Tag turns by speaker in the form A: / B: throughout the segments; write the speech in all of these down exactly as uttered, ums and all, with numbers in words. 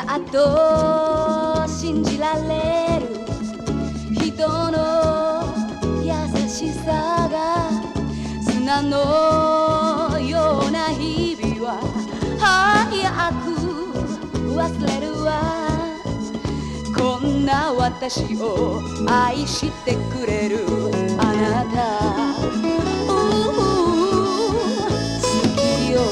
A: やっと信じられる人の優しさが砂のような日々は早く忘れるわ。こんな私を愛してくれるあなた、好きよ。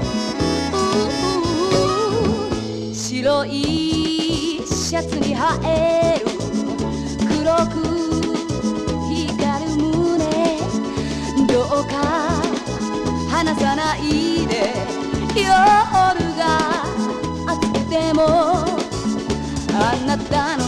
A: 白いシャツに映える黒く光る胸、どうか離さないで。夜が暑くてもあなたの